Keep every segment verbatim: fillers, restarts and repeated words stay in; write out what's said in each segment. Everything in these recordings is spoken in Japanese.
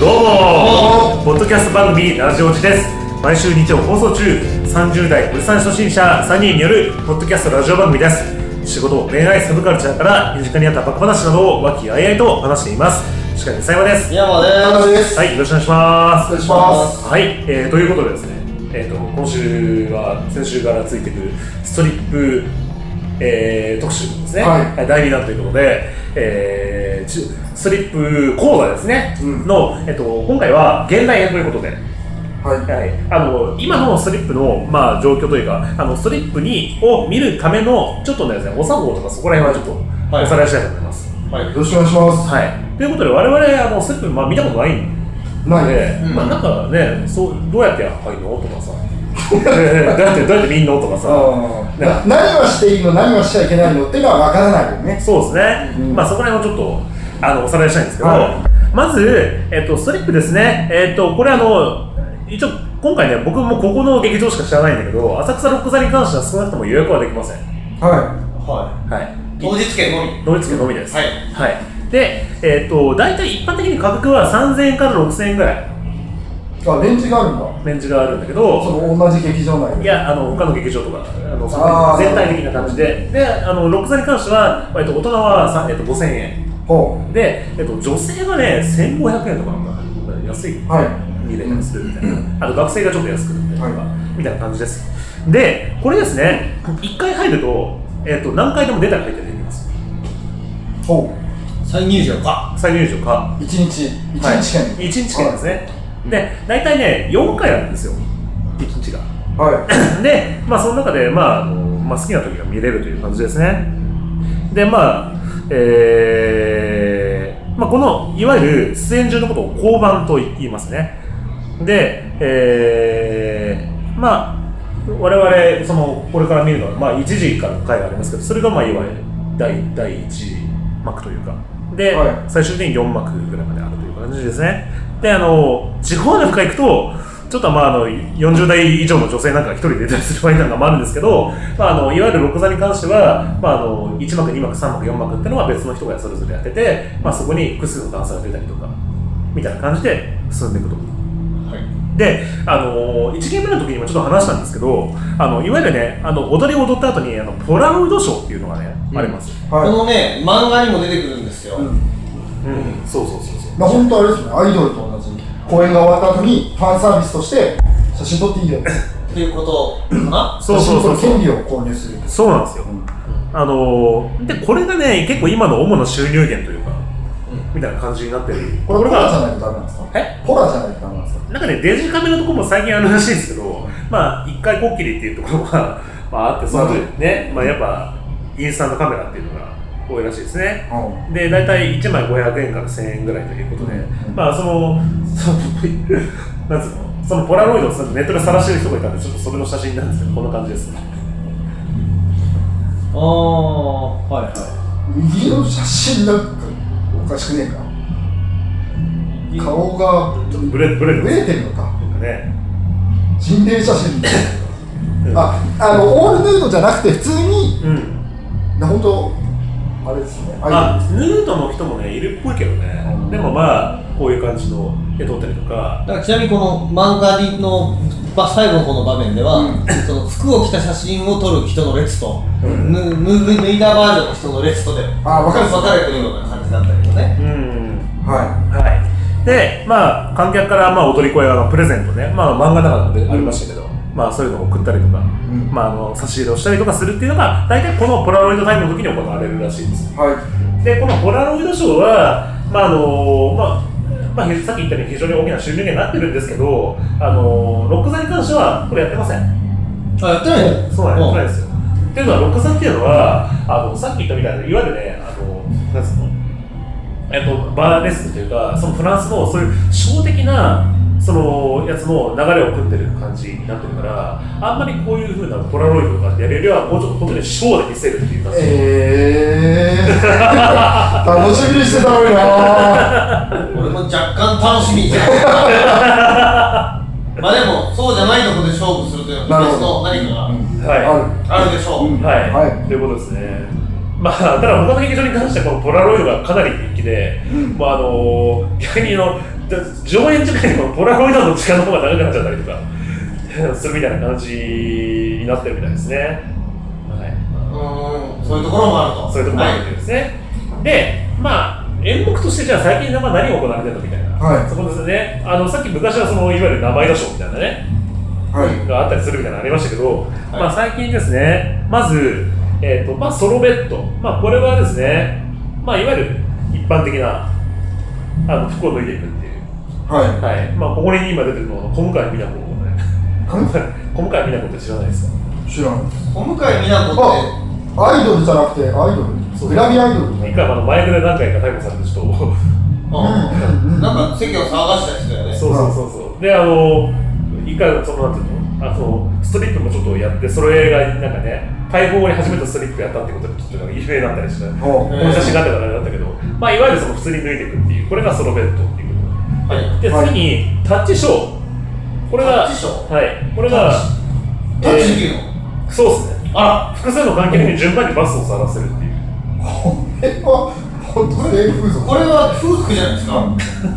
どうもポッドキャスト番組ラジオジです。毎週日曜放送中、さんじゅう代おじさん初心者さんにんによるポッドキャストラジオ番組です。仕事、恋愛、サブカルチャーから身近にあったバカ話などを和気あいあいと話しています。司会のさいまです。 宮間です。 はい、よろしくお願いします。 お願いします。 はい、えー、ということでですね、えーと、今週は先週からついてくるストリップ、えー、特集ですね、はい、だいにだんということで、えー、ストリップ講座ですね、うん、の、えーと、今回は現代編ということで、はいはい、あの今のストリップの、まあ、状況というか、あのストリップにを見るためのちょっとですね、お作法とかそこら辺はちょっとおさらいしたいと思います。 はいはい、よろしくお願いします。 はい、ということで我々あのストリップ、まあ、見たことないんないで、うん、まあ、なんかね、そうどうやって入るのとかさどうやってどうやって見んのとかさな何はしていいの何はしちゃいけないのっていうのは分からないよね。 そうですね、うん、まあそこら辺をちょっとあのおさらいしたいんですけど、はい、まず、えっと、ストリップですね、えっと、これあの一応今回ね、僕もここの劇場しか知らないんだけど、浅草ロック座に関しては少なくとも予約はできません。 はいはいはい、 当日券のみ当日券のみです。 はい、 はい、で、えっと、大体一般的に価格はさんぜんえんからろくせんえんぐらい。 あ、レンジがあるんだ。 レンジがあるんだけど、 その同じ劇場内で。 いや、あの他の劇場とか、あのその全体的な感じで、で、あのロック座に関しては、えっと、大人は、えっと、ごせんえんで、えっと、女性がね、せんごひゃくえんとかなんだ。安い、はい、にれんするみたいな、あと学生がちょっと安くなったりとか、はい、みたいな感じです。で、これですね、いっかい入ると、えっと、何回でも出たら入ってできます。 ほう、再入場か再入場かいちにちいちにち券、 はい、いちにち券ですね、はい、で、大体ね、よんかいあるんですよ、いちにちが。はい、で、まあ、その中で、まああのまあ、好きな時が見れるという感じですね。で、まあ、えーまあ、このいわゆる出演中のことを降板と言いますね。で、えー、まあ我々そのこれから見るのは、まあ、いちじからの回がありますけど、それがまあいわゆる第第いち幕というかで、はい、最終的によん幕ぐらいまであるという感じですね。で、あの地方なんか行くとちょっと、まあ、あのよんじゅう代以上の女性なんかがひとり出たりする場合なんかもあるんですけど、まあ、あのいわゆるロック座に関しては、まあ、あのいち幕、に幕、さん幕、よん幕っていうのは別の人がそれぞれやってて、まあ、そこに複数のダンサーが出たりとかみたいな感じで進んでいくと。はい、で、あのいちゲーム目の時にもちょっと話したんですけど、あのいわゆるね、あの踊りを踊った後にあのポラロイドショーっていうのがね、うん、あります。 はい、このね、漫画にも出てくるんですよ。うん、うん、 そうそうそうそう。 まあ、本当あれですね、アイドルと同じ公演が終わった後にファンサービスとして写真撮っていいよっていうことかな。 そうそうそう、 写真撮る権利を購入する。 そうなんですよ。うん、あのー、でこれがね、結構今の主な収入源というか、うん、みたいな感じになってる。 これポラじゃないとダメなんですか？ え？ ポラじゃないとダメなんですか？ なんかね、デジカメのところも最近あるらしいんですけど、まあ一回こっきりっていうところが、まあ、あって、その後ね、まあ、やっぱインスタントカメラっていうのが多いらしいですね。うん、で、大体いちまいごひゃくえんからせんえんぐらいということで、うん、まあその、そのなんつうの、そのポラロイドをネットで晒してる人がいたんで、ちょっとそれの写真なんですけど、こんな感じですね。 ああ、はいはい。 右の写真なんかおかしくねえか。顔がちょっとブレブレブレてるのか。 ね、 心霊写真みたいな。あ、あのオールヌードじゃなくて普通に、うん、な本当あれですね。 あ、ヌードの人もねいるっぽいけどね。うん、でもまあこういう感じの絵撮ったりとか。 だからちなみにこの漫画の最後のこの場面では、うん、その服を着た写真を撮る人の列と、うん、脱いだバージョンの人の列とで、 あ、分か分かれてるような感じだったけどね。 うん、はいはい。で、まあ、観客からまあ踊り子やプレゼントね、まあ、漫画の中でありましたけど、うん、まあ、そういうのを送ったりとか、うん、まあ、あの差し入れをしたりとかするっていうのが大体このポラロイドタイムの時に行われるらしいです。はい、で、このポラロイドショーは、まああのまあまあ、さっき言ったように非常に大きな収入源になってるんですけど、あのロック座に関してはこれやってません。 あ、やってないの？ そうなんやってないですよ。っていうのはロック座っていうのはあのさっき言ったみたいないわゆるね、あのなんつうの、えっと、バーレスクというか、そのフランスのそういうショー的なそのやつの流れを組んでる感じになってるから、あんまりこういう風なポラロイドとかってやるよりはもうちょっと本当にショーで見せるっていう感じ。 えー楽しみにしてたのにな俺も若干楽しみじゃんまあでもそうじゃないところで勝負するというのは一つの何かが、うん、はい、あるでしょう、うん、 はい、はい、ということですね。まあ、ただ他の劇場に関してはこのポラロイドがかなり人気で、うん、まああの逆にの上演時間にこのポラロイドの時間の方が長くなっちゃったりとかするみたいな感じになってるみたいですね。はい、 うん、そういうところもあると。 そういうところもあるみたいですね。はい、で、まあ演目としてじゃあ最近何が行われてるのみたいな、はい、そこですね。あのさっき昔はそのいわゆる名前出しみたいなね、はい、があったりするみたいなのありましたけど、はい、まあ最近ですね、まず、えーとまあ、ソロベッド、まあこれはですね、まあいわゆる一般的なあの服を脱いでいくっていう、はい、はい、まあここに今出てるのは小向井美奈子ね。小向井美奈子って知らないですか？ 知らないです。 小向井美奈子ってアイドルじゃなくてアイドル、グラビアアイドル。 一回あのマイクで何回か逮捕された人をなんか席を騒がした人だよね。 そうそうそうそう。で、あの一回そのなんていうの、あのストリップもちょっとやって、それがなんかね、逮捕後に初めてストリップやったってことでちょっと有名だったりして、この写真があったからあれだったけど、まあいわゆるその普通に脱いでいくっていう、これがソロベッドっていうこと。はい。で次にタッチショー。これが、はい、これがタッチできるの？ そうですね。あ、複数の観客に順番にバスを去らせるっていう。 これは本当に風俗。 これは風俗じゃないですか。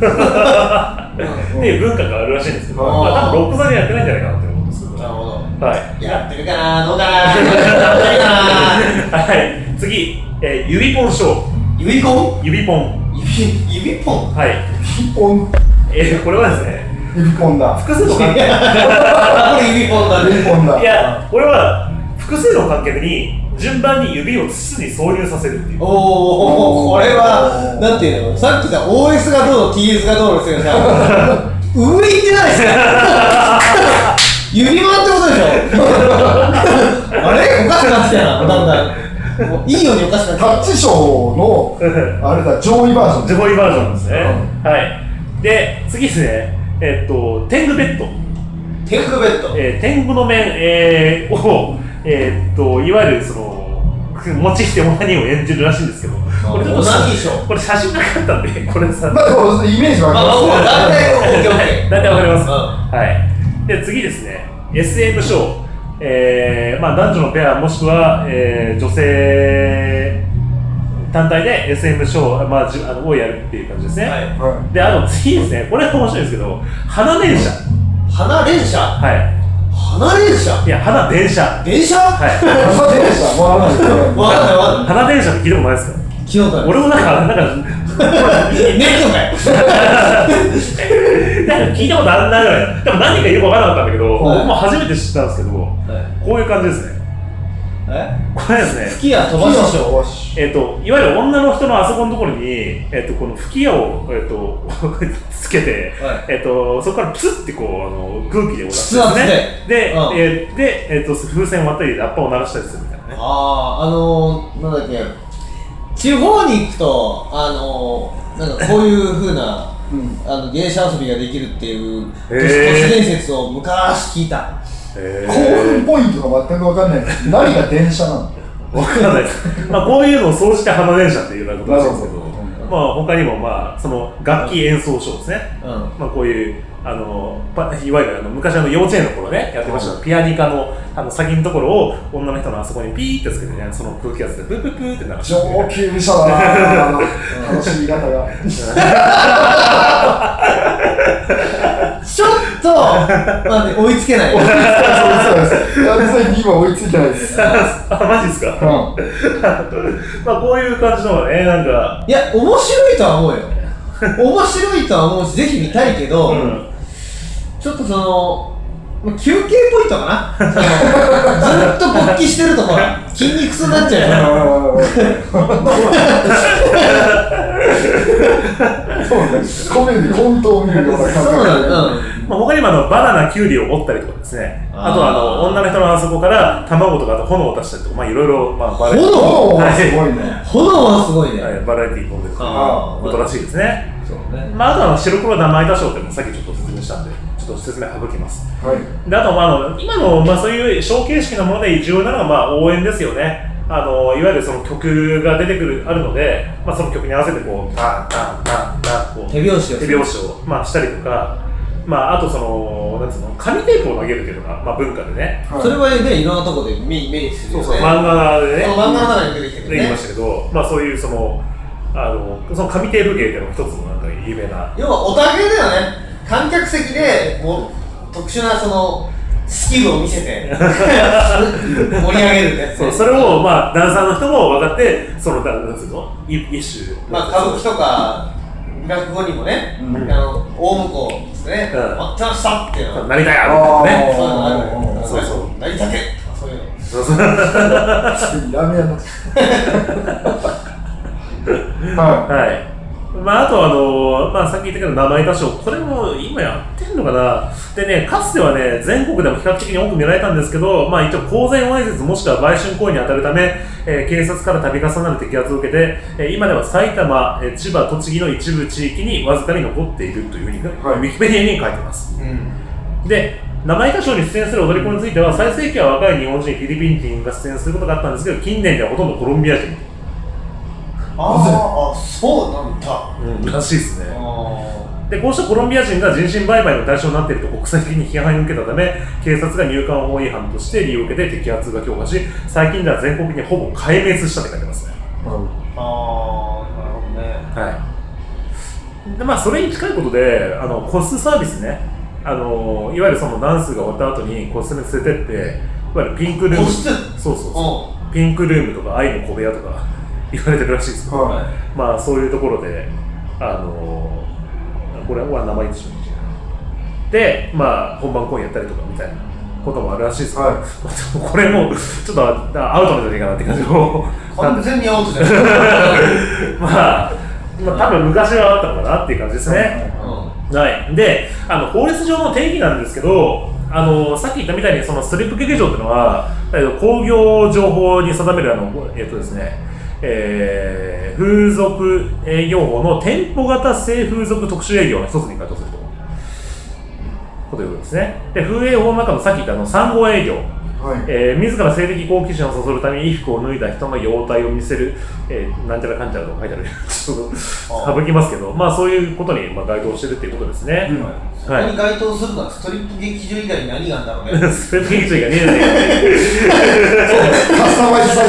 っていう文化があるらしいんですけど、まあ多分ロック座でやってないんじゃないかなって思うんですけど。 なるほど。 はい。 やってるかな、どうかな、やってるかな。 はい。次、えー、指ポンショー。 指ポン？ 指ポン。 指指ポン。 はい。指ポン。 えー、これはですね。 指ポンだ。 複数の観客。これ指ポンだ。 指ポンだ。 いや、これは複数の観客に順番に指を筒に挿入させるっていう。 おお、これはなんていうの？さっきさ オーエス がどうの ティーエス がどうのってさ、上行ってないですか？指輪ってことでしょ？あれおかしくなってきたな、だんだん。いいようにおかしくなってきた。 タッチショーのあれだ、上位バージョン。 上位バージョンですね。うん、はい。で、次ですね。えっと、天狗ベッド。 天狗ベッド、 えー、天狗の面、えー、を、えー、っといわゆるその持ちしてオナニーを演じるらしいんですけど、これちょっとこれ写真なかったんで、これさ、 まあでもイメージわかります。 大体大体わかります。はい。で次ですね、エスエム ショー、えー、まあ男女のペアもしくは、えー、女性単体で エスエム ショー、まあ、あのをやるっていう感じですね。はい、で、あの次ですね、これは面白いんですけど、花電車。 花電車？ はい。 花電車？ いや、花電車。 電車？ はい。花電車。わかんない。 わかんないわかんない。 花電車って聞いたことないですか？ 聞いたことない。 俺もなんか、なんか、 ネットかよ。 なんか聞いたことあんなぐらい。でも何かよくわからなかったんだけど、僕も初めて知ったんですけど、こういう感じですね。 え？ これですね。 吹き矢飛ばしでしょ。 えっと、いわゆる女の人のあそこのところに、えっと、この吹き矢を、えっと、つけて、はい、えっと、そこからプツってこう、あの、空気で出すんですね。で、うん、えー、で、えっと、風船を割ったり、ラッパを鳴らしたりするみたいなね。 ああ、あのー、なんだっけ、地方に行くと、あのー、なんかこういう風な、うん、あの芸者遊びができるっていう都市伝説を昔聞いた。 興奮ポイントが全く分かんない。何が電車なの？ 分かんないです。まあこういうのを総じて花電車っていうようなことらしいんですけど、まあ他にもまあその楽器演奏ショーですね。うん、まあこういうあのいわゆるあの昔あの幼稚園の頃ねやってました、うん、ピアニカのあの先のところを女の人のあそこにピーってつけてね、その空気圧でプープープーって鳴らして、 上級者だな楽しみ方が。 ちょっと、まあね、追いつけない。そうですそうです。今追いついてないです。 あ、マジですか。うん、まあこういう感じのがね、なんかいや面白いとは思うよ。面白いとは思うし、ぜひ見たいけど、うん、ちょっとその休憩ポイントかな。そのずっと勃起してるとほら筋肉痛になっちゃうよ。 そうね。コメディコントを見るような感覚。そうなんだ。 うん。まあ他にもあのバナナ、キュウリを折ったりとかですね。あ, あとはあの女の人のあそこから卵とかあと炎を出したりとか、まあいろいろまあバラエティー。 炎はすごいね。 炎はすごいね。 はい、バラエティー飛んでることらしいですね。そうね。まああとは白黒生板ショーっていうのもさっきちょっと説明したんで、ちょっと説明省きます。はい。であとまああの今のまあそういうショー形式のもので重要なのはまあ応援ですよね。あのいわゆるその曲が出てくるあるので、まあその曲に合わせてこうタンタンタンタンこう手拍子を手拍子をまあしたりとか。まあ、あとその、なんつうの、紙テープを投げるっていうのが、まあ、文化でね。 はい、それはね、いろんなところで目にするよね。 そうそう、漫画でね。 漫画の中に出てきてるね。 出てきましたけど、まあ、そういうその、 あのその上テール芸っていうのが一つのなんか有名な要はオタ芸だよね。観客席でもう特殊なそのスキルを見せて盛り上げるやつ、 そうそれをまあダンサーの人も分かってそのなんつうの一種まあ歌舞伎とか落語にもね、うん、あの大向こうですね、 うん、 待ってましたっていうの成田屋みたいなね、 そういうのある、 そうそう成田家そういうのそうそうラーメン屋のはい、はいまあ、あとあの、まあ、さっき言ったけど名前多少これも今やってんのかなでねかつてはね全国でも比較的に多く見られたんですけど、まあ、一応公然わいせつもしくは売春行為に当たるため、えー、警察から度重なる摘発を受けて、えー、今では埼玉、えー、千葉、栃木の一部地域にわずかに残っているというふうに、はい、ウィキペディアに書いてます、うん、で名前歌唱に出演する踊り子については最盛期は若い日本人フィリピン人が出演することがあったんですけど近年ではほとんどコロンビア人ああ、そうなんだ、 うん、らしいですね。でこうしたコロンビア人が人身売買の対象になっていると国際的に批判を受けたため警察が入管法違反として理由を受けて摘発が強化し最近では全国にほぼ壊滅したって書いてますね、うん、 ああ、なるほどね、 はいでまあ、それに近いことであの個室サービスねあのいわゆるそのダンスが終わった後に個室に連れてっていわゆるピンクルーム個室そうそうそうピンクルームとか愛の小部屋とか言われてるらしいですけど、はい、まあそういうところであのこれは名前でしょでまあ本番公演やったりとかみたいなこともあるらしいですけど、はい、これもちょっとアウトなんじゃないかなって感じの完全にアウトじゃないまあ、まあ多分昔はあったのかなっていう感じですね、うんはい、であの法律上の定義なんですけどあのさっき言ったみたいにそのストリップ劇場っていうのは工業情報に定めるあのえっとですねえー、風俗営業法の店舗型性風俗特殊営業の一つに該当するとこということですね。で風営法の中のさっき言ったあの産後営業、はいえー、自ら性的好奇心をそそるために衣服を脱いだ人の容体を見せる、えー、なんちゃらかんちゃらと書いてあるちょっと省きますけどまあそういうことにまあ該当してるっていうことですね、うんそこに該当するのはストリップ劇場以外に何があるんだろうねストリップ劇場以外に何があるんだろうねカスタマイズされ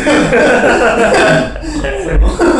てる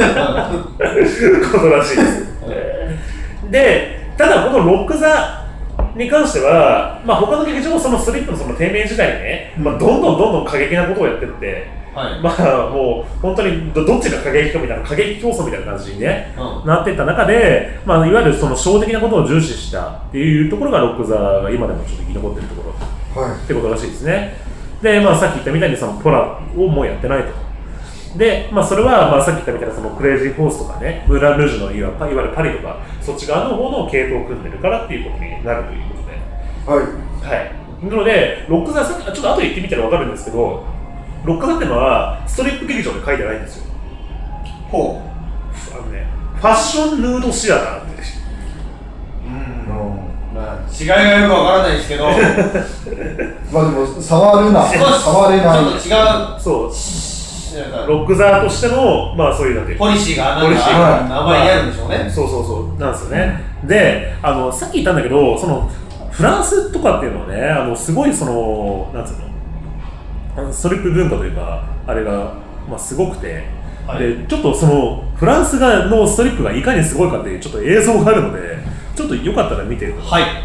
ことらしいですで、ただこのロック座に関しては、まあ、他の劇場もそのストリップのその低迷時代にね、まあ、どんどんどんどん過激なことをやってって、はい、まあもう本当に ど, どっちが過激かみたいな過激競争みたいな感じに、ねうん、なっていった中で、まあ、いわゆるそのショー的なことを重視したっていうところがロック座が今でもちょっと生き残っているところ、はい、ってことらしいですねで、まあ、さっき言ったみたいにそのポラをもうやってないとで、まあ、それはまあさっき言ったみたいなそのクレイジーフォースとかねムーラン・ルージュのいわゆるパリとかそっち側の方の系統を組んでるからっていうことになるということではい、 はい、なのでロック座さっきちょっと後で言ってみたら分かるんですけどロック座っていうのはストリップ劇場で書いてないんですよほうあのねファッションヌードシアターってうんまあ違いがよくわからないですけどまあでも触るな触れないちょっと違うそうロック座としてのまあそういうなんてポリシーがなんか名前にあるんでしょうね、 まあ、そうそうそうなんですよね、うん、であのさっき言ったんだけどそのフランスとかっていうのはねあのすごいそのなんつうのストリップ文化というかあれが、まあ、すごくて、はい、でちょっとそのフランスがのストリップがいかにすごいかっていうちょっと映像があるのでちょっとよかったら見てください。 はい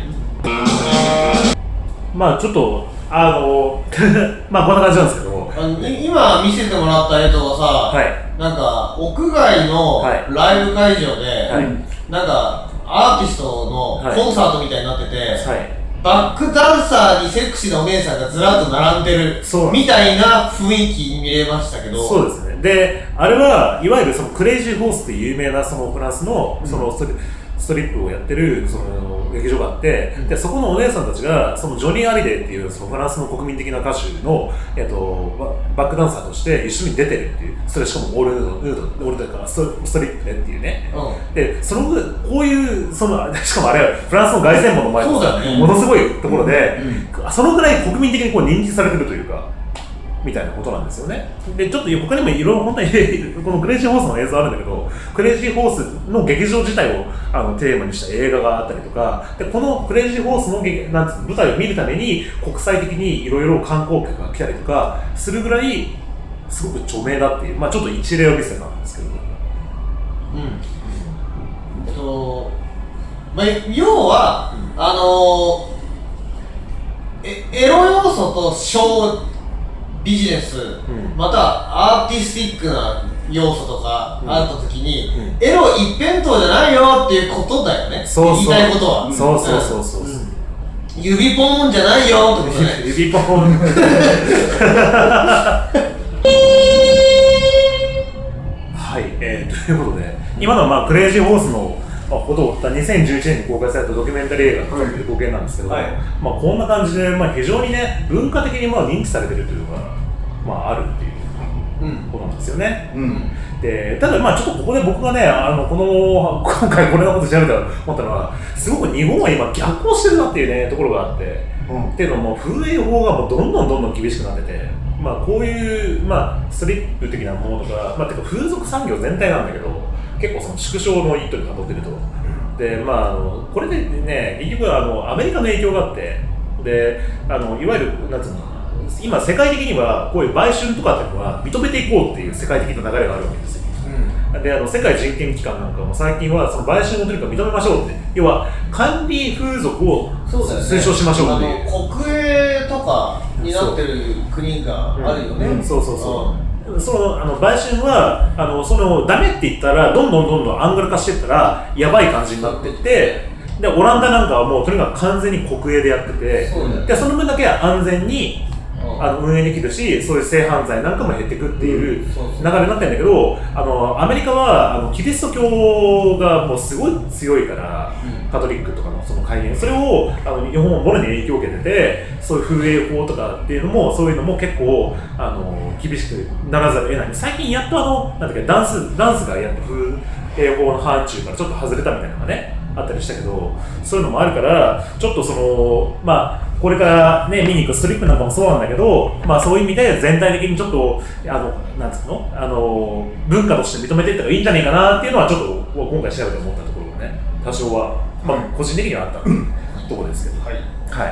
まあちょっとあのまあこんな感じなんですけどあの今見せてもらった映像はさ、はい、なんか屋外のライブ会場で、はい、なんかアーティストのコンサートみたいになってて、はい、バックダンサーにセクシーなお姉さんがずらっと並んでるみたいな雰囲気に見れましたけどそうですねであれはいわゆるそのクレイジーホースっていう有名なそのフランスのそのストリ、うんストリップをやってるその劇場があって、うん、でそこのお姉さんたちがそのジョニー・アリデイっていうそのフランスの国民的な歌手の、えっと、バックダンサーとして一緒に出てるっていうそれしかもオールヌード、ヌードオールだからスト、ストリップねっていうね、うん、でそのこういうそのしかもあれはフランスの凱旋門の前のさ、ね、ものすごいところで、うんうん、そのぐらい国民的にこう認知されてるというかみたいなことなんですよね。でちょっと他にもいろいろ本当にこのクレイジーホースの映像あるんだけどクレイジーホースの劇場自体をあのテーマにした映画があったりとかでこのクレイジーホースのなんつう舞台を見るために国際的にいろいろ観光客が来たりとかするぐらいすごく著名だっていう、まあ、ちょっと一例を見せたんですけどうんえっとまあ要は、うん、あのー、えエロ要素とショービジネス、うん、またアーティスティックな要素とかあった時に、うん、エロ一辺倒じゃないよっていうことだよね。そうそう、言いたいことは。 そうそうそうそう、うん、 指ポンじゃないよってことね。 指ポンはい、えー、ということで今のは、まあ、クレイジーホースのことを追ったにせんじゅういちねんに公開されたドキュメンタリー映画の予告編なんですけど、はい、まあ、こんな感じで、まあ、非常にね文化的にまあ認知されてるというのが、まあ、あるっていうことなんですよね、うん、でただまあちょっとここで僕がねあのこの今回これのこと調べたと思ったのはすごく日本は今逆行してるなっていうねところがあって、うん、っていうのも風営法がもうどんどんどんどん厳しくなってて、まあ、こういう、まあ、ストリップ的なものとか、まあ、てか風俗産業全体なんだけど結構その縮小の一途にたどってると、で、まあ、あのこれでね結局あのアメリカの影響があって、であのいわゆるなんつうの今世界的にはこういう売春とかっていうのは認めていこうっていう世界的な流れがあるわけですよ、うん、であの世界人権機関なんかも最近はその売春をとにかく認めましょうって、要は管理風俗を推奨しましょうっていう、 あの国営とかになってる国があるよね、 うんうん、そうそうそう、うん、そのあの売春はあのそのダメって言ったらどんどんどんどんアングル化していったらやばい感じになっていって、でオランダなんかはもうとにかく完全に国営でやってて、そ, でその分だけ安全にあの運営できるし、そういう性犯罪なんかも減っていくっていう流れになってるんだけど、あのアメリカはあのキリスト教がもうすごい強いから、うん、カトリックとかのその改元、それをあの日本はもろに影響を受けてて、そういう風営法とかっていうのもそういうのも結構あの厳しくならざるを得ない。最近やっとあのなんだっけダンスダンスがやっと風営法の範疇からちょっと外れたみたいなのがねあったりしたけど、そういうのもあるからちょっとそのまあこれからね見に行くストリップなんかもそうなんだけど、まあそういう意味で全体的にちょっとあのなんつうのあの文化として認めていったらいいんじゃないかなっていうのはちょっと今回調べて思ったところがね多少は、まあ、個人的にはあったところですけど、はい、はい、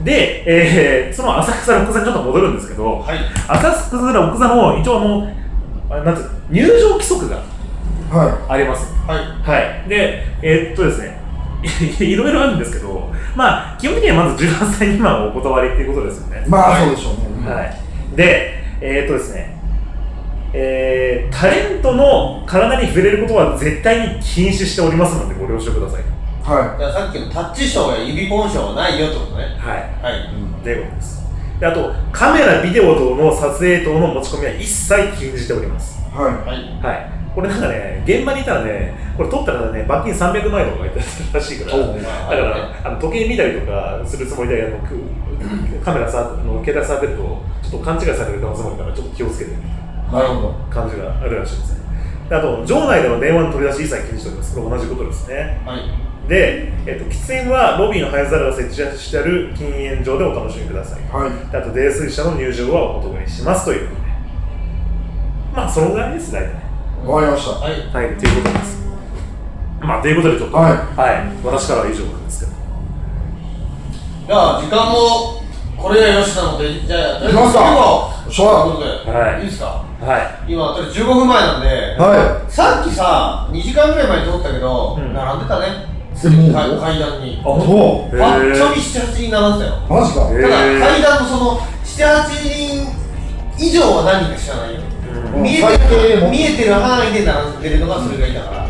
で、えー、その浅草六座にちょっと戻るんですけど、はい、浅草六座の一応あのなんつう入場規則があります、はいはいはい、でえー、っとですねいろいろあるんですけど、まあ基本的にはまずじゅうはっさい未満をお断りっていうことですよね。 まあそうでしょうね、 はい、で、えー、っとですね、えー、タレントの体に触れることは絶対に禁止しておりますのでご了承ください。 はい。じゃあさっきのタッチショーや指ポンショーはないよってことね。 はいはい、うん、ということです。であとカメラ、ビデオ等の撮影等の持ち込みは一切禁じております。 はいはい。これなんかね、現場にいたらね、これ撮ったらね、罰金さんびゃくまんえんとか言ったらしいから、だからあの時計見たりとかするつもりで、あのカメラさの携帯触ってると、ちょっと勘違いされる可能性もあるから、ちょっと気をつけてなるほど感じがあるらしいですね。であと、場内での電話の取り出し一切禁じております。これ同じことですね。はい、で、えっと、喫煙はロビーの灰皿が設置してある禁煙場でお楽しみください。はい、であと、泥酔者の入場はお断りしますということで、まあ、そのぐらいです、大体。 わかりました。 はい、はい、ということです。まあ、ということでちょっと、はい、はい、私からは以上なんですけど。 じゃあ、時間もこれがよしなので、じゃあ、とりあえず行きますか。 そういうことで、はい、いいですか。はい。今、とりあえずじゅうごふんまえなんで、はい、さっきさ、にじかんぐらい前に撮ったけど、うん、並んでたね。階段に。あ、そう。パッチョミなな、はちにん並んでたよ。マジか。ただ、階段のそのなな、はちにん以上は何人か知らないよ。見えてる、見えてる範囲で並んでるのがそれがいたから、うん、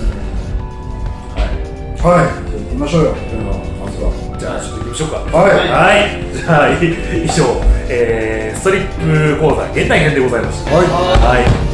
はい、はい、行きましょうよ、まずは。 じゃあちょっと行きましょうか。はい、はい、じゃあ以上、えー、ストリップ講座現代編でございました。はい、はい。